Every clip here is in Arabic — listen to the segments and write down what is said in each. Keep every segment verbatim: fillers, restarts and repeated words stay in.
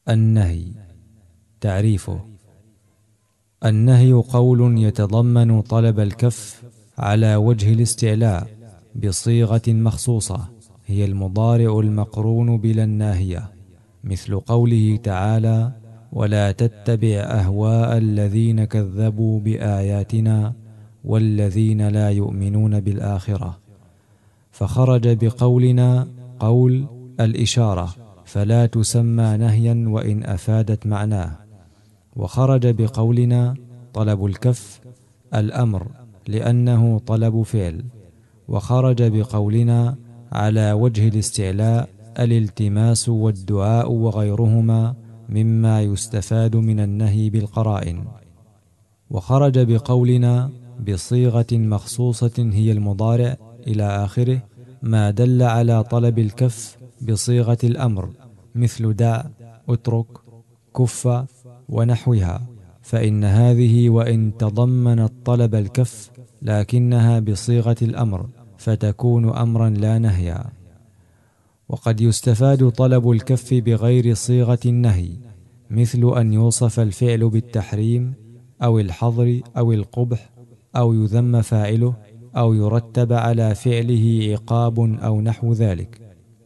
النهي. تعريفه: النهي قول يتضمن طلب الكف على وجه الاستعلاء بصيغة مخصوصة هي المضارع المقرون بلا الناهية، مثل قوله تعالى: ولا تتبع أهواء الذين كذبوا بآياتنا والذين لا يؤمنون بالآخرة. فخرج بقولنا قول الإشارة فلا تسمى نهيا وإن أفادت معناه، وخرج بقولنا طلب الكف الأمر لأنه طلب فعل، وخرج بقولنا على وجه الاستعلاء الالتماس والدعاء وغيرهما مما يستفاد من النهي بالقرائن، وخرج بقولنا بصيغة مخصوصة هي المضارع إلى آخره ما دل على طلب الكف بصيغة الأمر، مثل دع، اترك، كف ونحوها، فإن هذه وإن تضمنت طلب الكف لكنها بصيغة الأمر فتكون أمرا لا نهيا. وقد يستفاد طلب الكف بغير صيغة النهي، مثل أن يوصف الفعل بالتحريم أو الحظر أو القبح أو يذم فاعله أو يرتب على فعله عقاب أو نحو ذلك.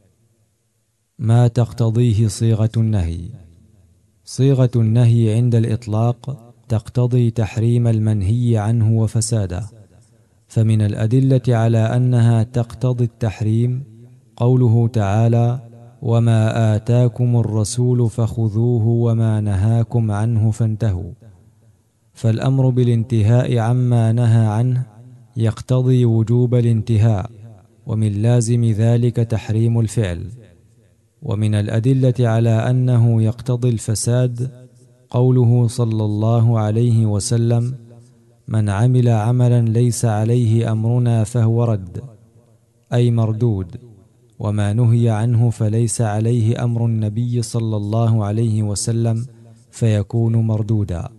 ما تقتضيه صيغة النهي: صيغة النهي عند الإطلاق تقتضي تحريم المنهي عنه وفساده، فمن الأدلة على أنها تقتضي التحريم قوله تعالى: وما آتاكم الرسول فخذوه وما نهاكم عنه فانتهوا. فالأمر بالانتهاء عما نهى عنه يقتضي وجوب الانتهاء، ومن لازم ذلك تحريم الفعل. ومن الأدلة على أنه يقتضي الفساد قوله صلى الله عليه وسلم: من عمل عملا ليس عليه أمرنا فهو رد، أي مردود، وما نهي عنه فليس عليه أمر النبي صلى الله عليه وسلم فيكون مردودا.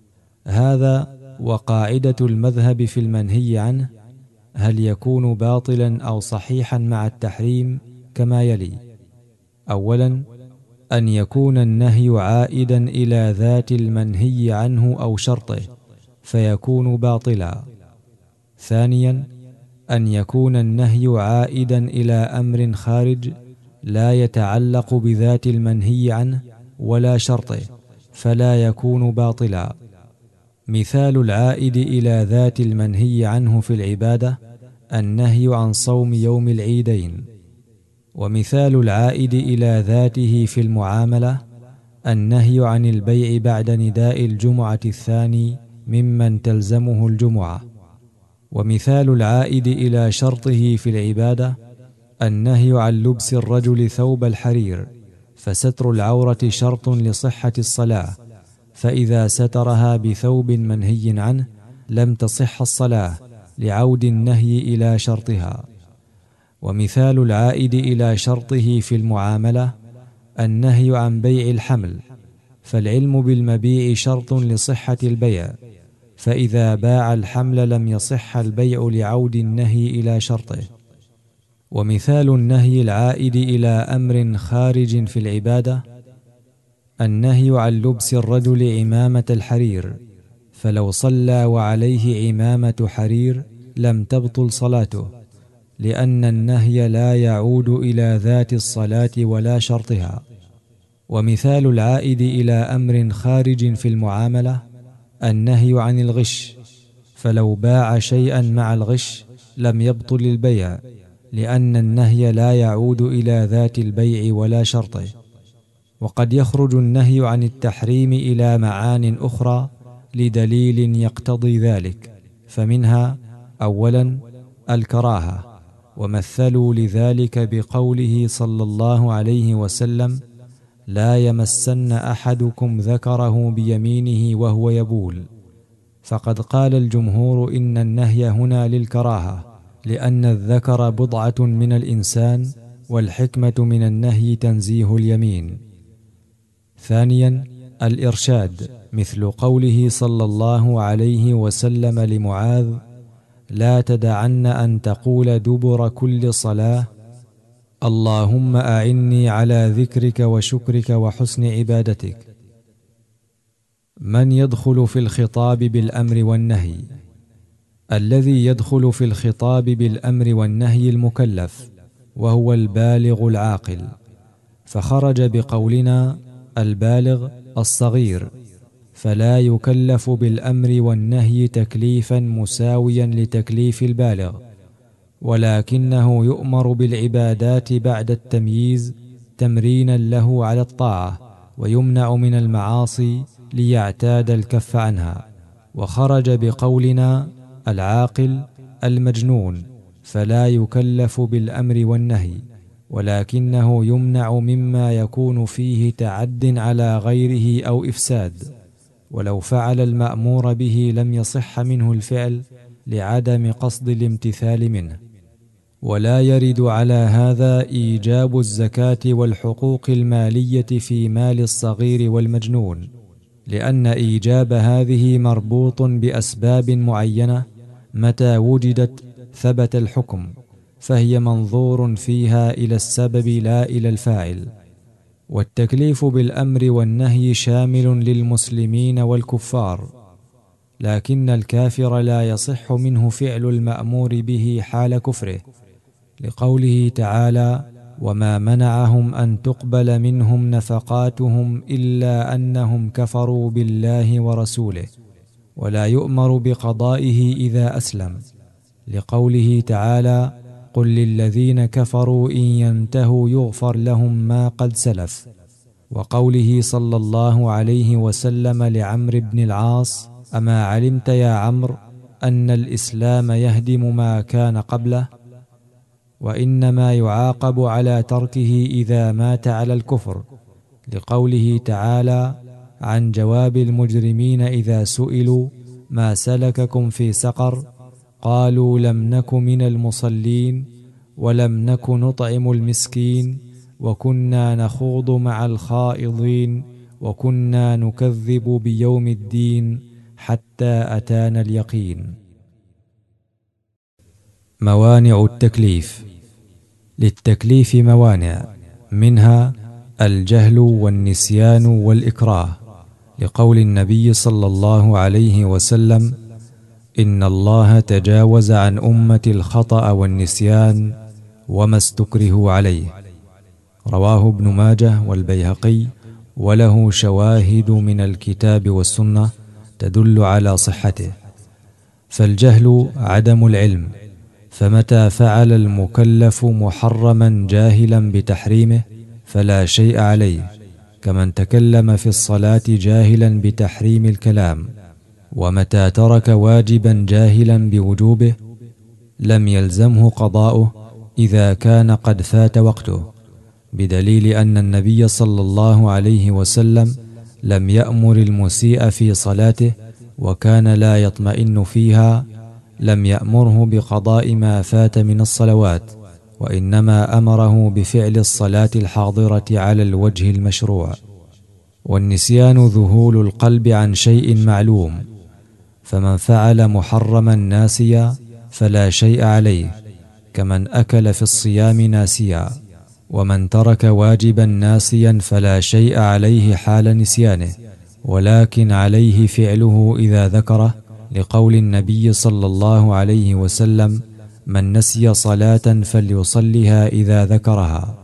هذا وقاعدة المذهب في المنهي عنه هل يكون باطلا أو صحيحا مع التحريم كما يلي: أولا، أن يكون النهي عائدا إلى ذات المنهي عنه أو شرطه فيكون باطلا. ثانيا، أن يكون النهي عائدا إلى أمر خارج لا يتعلق بذات المنهي عنه ولا شرطه فلا يكون باطلا. مثال العائد إلى ذات المنهي عنه في العبادة النهي عن صوم يوم العيدين، ومثال العائد إلى ذاته في المعاملة النهي عن البيع بعد نداء الجمعة الثاني ممن تلزمه الجمعة، ومثال العائد إلى شرطه في العبادة النهي عن لبس الرجل ثوب الحرير، فستر العورة شرط لصحة الصلاة، فإذا سترها بثوب منهي عنه لم تصح الصلاة لعود النهي إلى شرطها. ومثال العائد إلى شرطه في المعاملة النهي عن بيع الحمل، فالعلم بالمبيع شرط لصحة البيع، فإذا باع الحمل لم يصح البيع لعود النهي إلى شرطه. ومثال النهي العائد إلى أمر خارج في العبادة النهي عن لبس الرجل عمامة الحرير، فلو صلى وعليه عمامة حرير لم تبطل صلاته، لأن النهي لا يعود إلى ذات الصلاة ولا شرطها. ومثال العائد إلى أمر خارج في المعاملة النهي عن الغش، فلو باع شيئا مع الغش لم يبطل البيع، لأن النهي لا يعود إلى ذات البيع ولا شرطه. وقد يخرج النهي عن التحريم إلى معان أخرى لدليل يقتضي ذلك، فمنها: أولا، الكراهة، ومثلوا لذلك بقوله صلى الله عليه وسلم: لا يمسن أحدكم ذكره بيمينه وهو يبول. فقد قال الجمهور إن النهي هنا للكراهة، لأن الذكر بضعة من الإنسان، والحكمة من النهي تنزيه اليمين. ثانيا، الإرشاد، مثل قوله صلى الله عليه وسلم لمعاذ: لا تدعن أن تقول دبر كل صلاة اللهم أعني على ذكرك وشكرك وحسن عبادتك. من يدخل في الخطاب بالأمر والنهي؟ الذي يدخل في الخطاب بالأمر والنهي المكلف، وهو البالغ العاقل، فخرج بقولنا البالغ الصغير، فلا يكلف بالأمر والنهي تكليفا مساويا لتكليف البالغ، ولكنه يؤمر بالعبادات بعد التمييز تمرينا له على الطاعة، ويمنع من المعاصي ليعتاد الكف عنها. وخرج بقولنا العاقل المجنون، فلا يكلف بالأمر والنهي، ولكنه يمنع مما يكون فيه تعد على غيره أو إفساد، ولو فعل المأمور به لم يصح منه الفعل لعدم قصد الامتثال منه. ولا يرد على هذا إيجاب الزكاة والحقوق المالية في مال الصغير والمجنون، لأن إيجاب هذه مربوط بأسباب معينة، متى وجدت ثبت الحكم، فهي منظور فيها إلى السبب لا إلى الفاعل. والتكليف بالأمر والنهي شامل للمسلمين والكفار، لكن الكافر لا يصح منه فعل المأمور به حال كفره، لقوله تعالى: وما منعهم أن تقبل منهم نفقاتهم إلا أنهم كفروا بالله ورسوله. ولا يؤمر بقضائه إذا أسلم، لقوله تعالى: قل للذين كفروا إن ينتهوا يغفر لهم ما قد سلف. وقوله صلى الله عليه وسلم لعمرو بن العاص: أما علمت يا عمرو أن الإسلام يهدم ما كان قبله، وإنما يعاقب على تركه إذا مات على الكفر، لقوله تعالى عن جواب المجرمين إذا سئلوا: ما سلككم في سقر؟ قالوا: لم نك من المصلين ولم نك نطعم المسكين وكنا نخوض مع الخائضين وكنا نكذب بيوم الدين حتى أتانا اليقين. موانع التكليف. للتكليف موانع، منها الجهل والنسيان والإكراه، لقول النبي صلى الله عليه وسلم: إن الله تجاوز عن أمتي الخطأ والنسيان وما استكرهوا عليه، رواه ابن ماجه والبيهقي، وله شواهد من الكتاب والسنة تدل على صحته. فالجهل عدم العلم، فمتى فعل المكلف محرما جاهلا بتحريمه فلا شيء عليه، كمن تكلم في الصلاة جاهلا بتحريم الكلام. ومتى ترك واجبا جاهلا بوجوبه لم يلزمه قضاؤه إذا كان قد فات وقته، بدليل أن النبي صلى الله عليه وسلم لم يأمر المسيء في صلاته وكان لا يطمئن فيها، لم يأمره بقضاء ما فات من الصلوات، وإنما أمره بفعل الصلاة الحاضرة على الوجه المشروع. والنسيان ذهول القلب عن شيء معلوم، فمن فعل محرما ناسيا فلا شيء عليه، كمن أكل في الصيام ناسيا. ومن ترك واجبا ناسيا فلا شيء عليه حال نسيانه، ولكن عليه فعله إذا ذكره، لقول النبي صلى الله عليه وسلم: من نسي صلاة فليصلها إذا ذكرها.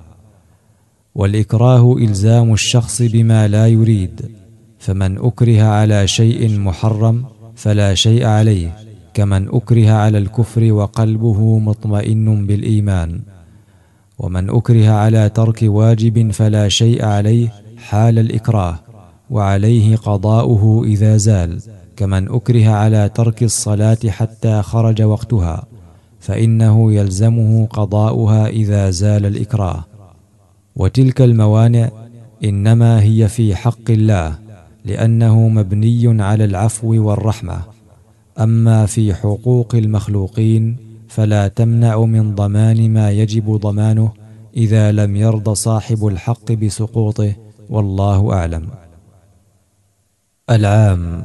والإكراه إلزام الشخص بما لا يريد، فمن أكره على شيء محرم فلا شيء عليه، كمن أكره على الكفر وقلبه مطمئن بالإيمان. ومن أكره على ترك واجب فلا شيء عليه حال الإكراه، وعليه قضاؤه إذا زال، كمن أكره على ترك الصلاة حتى خرج وقتها، فإنه يلزمه قضاؤها إذا زال الإكراه. وتلك الموانع إنما هي في حق الله، لأنه مبني على العفو والرحمة. أما في حقوق المخلوقين فلا تمنع من ضمان ما يجب ضمانه إذا لم يرض صاحب الحق بسقوطه، والله أعلم. العام.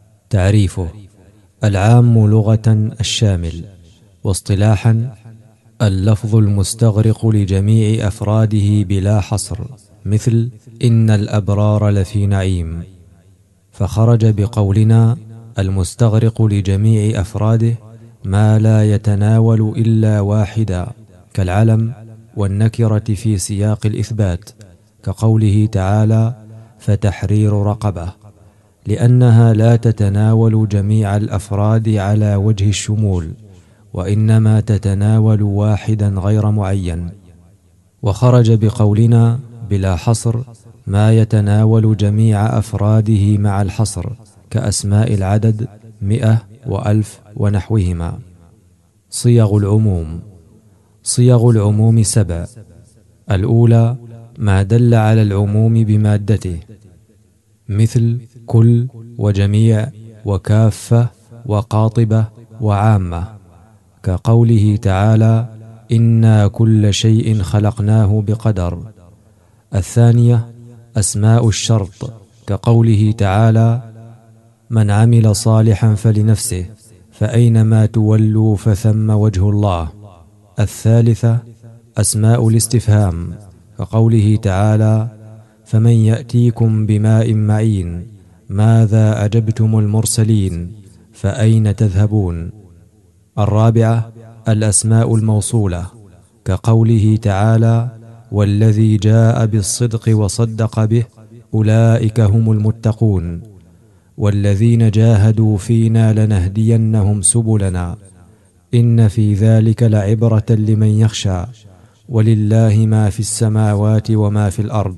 تعريفه: العام لغة الشامل، واصطلاحا اللفظ المستغرق لجميع أفراده بلا حصر، مثل إن الأبرار لفي نعيم، فخرج بقولنا المستغرق لجميع أفراده ما لا يتناول إلا واحدا، كالعلم والنكرة في سياق الإثبات، كقوله تعالى فتحرير رقبة، لأنها لا تتناول جميع الأفراد على وجه الشمول، وإنما تتناول واحدا غير معين. وخرج بقولنا بلا حصر ما يتناول جميع أفراده مع الحصر، كأسماء العدد مئة وألف ونحوهما. صيغ العموم. صيغ العموم سبع: الأولى ما دل على العموم بمادته، مثل كل وجميع وكافة وقاطبة وعامة، كقوله تعالى إنا كل شيء خلقناه بقدر. الثانية أسماء الشرط، كقوله تعالى من عمل صالحا فلنفسه فأينما تولوا فثم وجه الله. الثالثة أسماء الاستفهام، كقوله تعالى فمن يأتيكم بماء معين ماذا أجبتم المرسلين فأين تذهبون. الرابعة الأسماء الموصولة، كقوله تعالى والذي جاء بالصدق وصدق به أولئك هم المتقون، والذين جاهدوا فينا لنهدينهم سبلنا إن في ذلك لعبرة لمن يخشى ولله ما في السماوات وما في الأرض.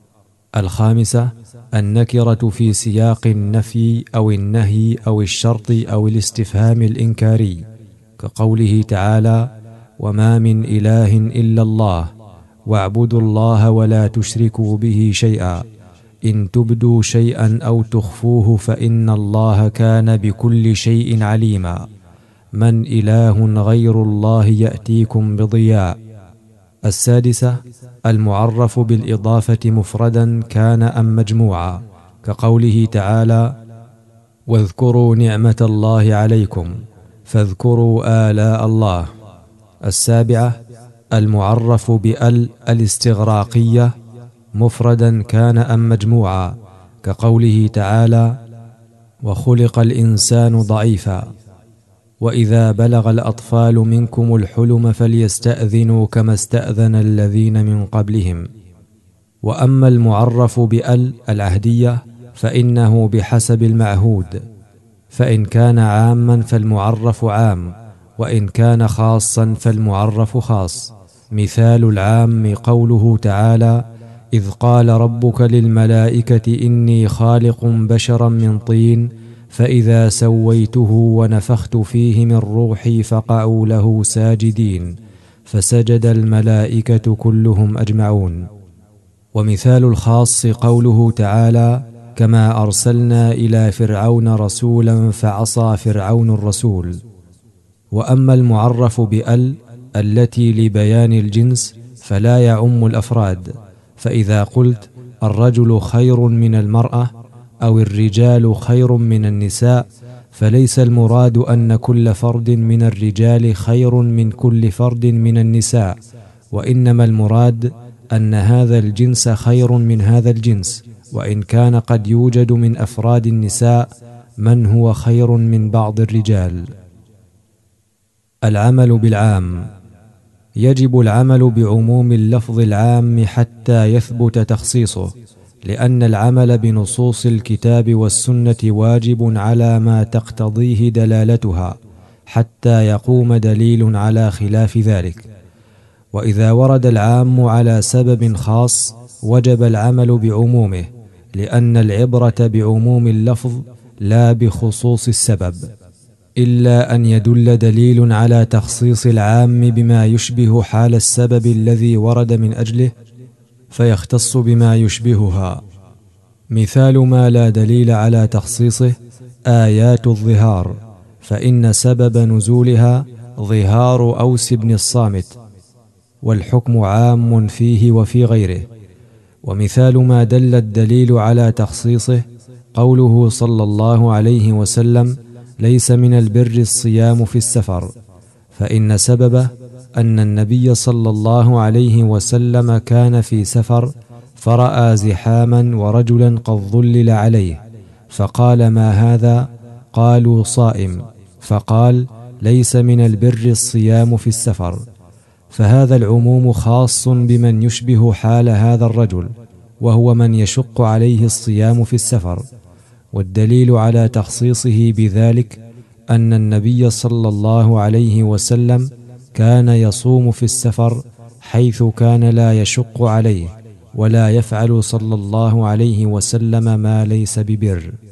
الخامسة النكرة في سياق النفي أو النهي أو الشرط أو الاستفهام الإنكاري، كقوله تعالى وما من إله إلا الله واعبدوا الله ولا تشركوا به شيئا إن تبدوا شيئا أو تخفوه فإن الله كان بكل شيء عليما من إله غير الله يأتيكم بضياء. السادسة المعرف بالإضافة مفردا كان أم مجموعا، كقوله تعالى واذكروا نعمة الله عليكم فاذكروا آلاء الله. السابعة المعرف بأل الاستغراقية مفردا كان أم مجموعا، كقوله تعالى وخلق الإنسان ضعيفا وإذا بلغ الأطفال منكم الحلم فليستأذنوا كما استأذن الذين من قبلهم. وأما المعرف بأل العهدية فإنه بحسب المعهود، فإن كان عاما فالمعرف عام، وإن كان خاصا فالمعرف خاص. مثال العام قوله تعالى إذ قال ربك للملائكة إني خالق بشرا من طين فإذا سويته ونفخت فيه من روحي فقعوا له ساجدين فسجد الملائكة كلهم أجمعون. ومثال الخاص قوله تعالى كما أرسلنا إلى فرعون رسولا فعصى فرعون الرسول. وأما المعرف بأل التي لبيان الجنس فلا يعم الأفراد، فإذا قلت الرجل خير من المرأة أو الرجال خير من النساء فليس المراد أن كل فرد من الرجال خير من كل فرد من النساء، وإنما المراد أن هذا الجنس خير من هذا الجنس، وإن كان قد يوجد من أفراد النساء من هو خير من بعض الرجال. العمل بالعام. يجب العمل بعموم اللفظ العام حتى يثبت تخصيصه، لأن العمل بنصوص الكتاب والسنة واجب على ما تقتضيه دلالتها حتى يقوم دليل على خلاف ذلك. وإذا ورد العام على سبب خاص وجب العمل بعمومه، لأن العبرة بعموم اللفظ لا بخصوص السبب، إلا أن يدل دليل على تخصيص العام بما يشبه حال السبب الذي ورد من أجله فيختص بما يشبهها. مثال ما لا دليل على تخصيصه آيات الظهار، فإن سبب نزولها ظهار أوس بن الصامت، والحكم عام فيه وفي غيره. ومثال ما دل الدليل على تخصيصه قوله صلى الله عليه وسلم ليس من البر الصيام في السفر، فإن سببه أن النبي صلى الله عليه وسلم كان في سفر فرأى زحاما ورجلا قد ظلل عليه، فقال: ما هذا؟ قالوا: صائم. فقال: ليس من البر الصيام في السفر. فهذا العموم خاص بمن يشبه حال هذا الرجل، وهو من يشق عليه الصيام في السفر. والدليل على تخصيصه بذلك أن النبي صلى الله عليه وسلم كان يصوم في السفر، حيث كان لا يشق عليه، ولا يفعل صلى الله عليه وسلم ما ليس ببر.